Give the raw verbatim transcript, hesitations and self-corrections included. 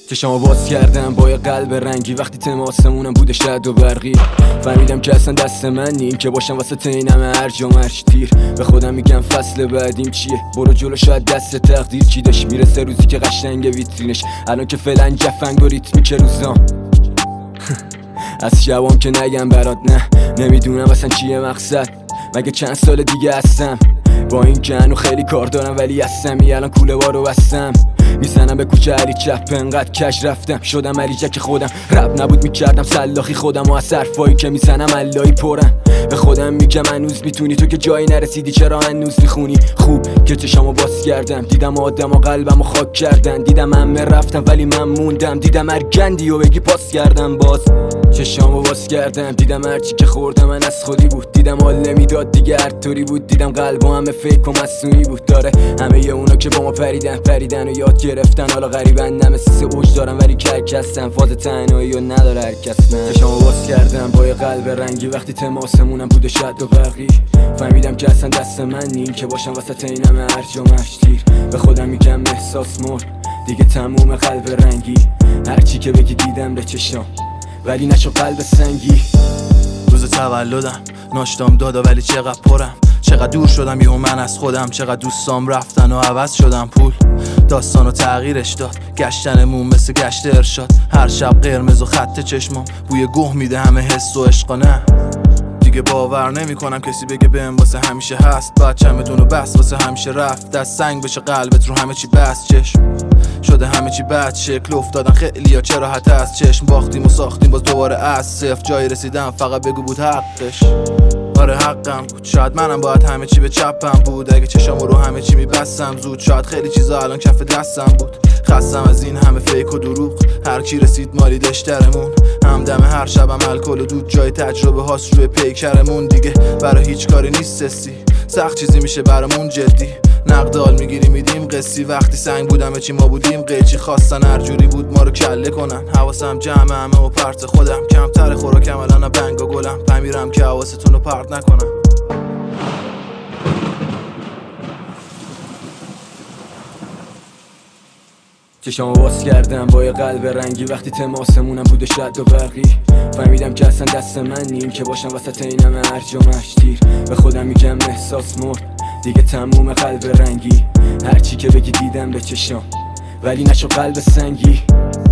چشامو باز کردم با یه قلب رنگی، وقتی تماسمونم بوده شد و برقی. فهمیدم که اصلا دست من نیم که باشم وسط این همه هرج و مرج تیر. به خودم میگم فصل بعدیم چیه، برو جلو شاید دست تقدیر چی داشت. میرسه روزی که قشنگ ویترینش، الان که فعلا جفنگ و ریتمی که روزام از شبام که نگم برات نه. نمیدونم اصلا چیه مقصد، مگه چند سال دیگه هستم با این که هنو خیلی کار دارم ولی هستمی. الان کوله بارو بستم میزنم به کوچه علی چپ، انقدر کش رفتم شدم علی جک خودم. رب نبود میکردم سلاخی خودم و از حرفایی که میزنم علایی پرم. به خودم میگم هنوز میتونی، تو که جایی نرسیدی چرا هنوز میخونی. خوب که چشامو باز کردم، دیدم آدم و قلبمو خاک کردن. دیدم همه رفتم ولی من موندم، دیدم هر گندی و بگی پاس کردم. باز چشامو باز کردم، دیدم هرچی که خوردم من از خودی بود. دیدم حال نمیداد دیگه هر طوری بود. دیدم قلبم همه فیک و مصنوعی بود. داره همه اونا که با ما پریدن پریدن و یاد گرفتن حالا غریبن. نمسیس اوج دارم ولی کرک هستم، فاز تنهایی و نداره هر کس. من چشامو باز کردم با یه قلب رنگی، وقتی تماسمونم بوده شد و برقی. فهمیدم که اصلا دست من نیم که باشم وسط این همه هرج و مرج تیر. به خودم میگم احساس مرد دیگه تموم قلب رنگی. هرچی که بگی دیدم به چشام ولی نشو قلب سنگی. روز تولدم ناشتام دادا ولی چقدر پرم، چقدر دور شدم یهو من از خودم. چقدر دوستام رفتن و عوض شدم، پول داستانو تغییرش داد. گشتنمون مثل گشت ارشاد، هر شب قرمز و خط چشمام بوی گوه میده همه حس و عشقا. نه دیگه باور نمی کنم کسی بگه بهم واسه همیشه هست. بچه‌متونو بس واسه همیشه رفت، دست سنگ بشه قلبت رو همه چی بس. چشم شده همه چی بد شکل افتادن خیلی ها، چرا حتی از چشم باختیم و ساختیم باز دوباره از صفر. جایی رسیدم فقط بگو بود حقش، آره حقم بود. شاید منم باید همه چی به چپم بود، اگه چشامو رو همه چی میبستم زود. شاید خیلی چیزا الان کف دستم بود. خستم از این همه فیک و دروغ، هر کی رسید مالی دشترمون. همدم هر شبم الکل و دود، جای تجربه هاست روی پیکرمون. دیگه برای هیچ کاری نیست سستی، سخت چیزی میشه برامون جدی. نقدال میگیری میدیم قصی، وقتی سنگ بودم چی ما بودیم قیچی. خواستن هر جوری بود ما رو کله کنن، حواسم جمع همه و پرت خودم. کمتر خوراکم الان بنگ و گلم، پمیرم که حواستون رو پرت نکنم. چشامو باز کردم با یه قلب رنگی، وقتی تماسمونم بوده شد و برقی. فهمیدم که اصلا دست من نیم که باشم وسط این همه هرج و مرج تیر. به خودم میگم احساس مرد دیگه تموم قلب رنگی. هرچی که بگی دیدم به چشام ولی نشو قلب سنگی.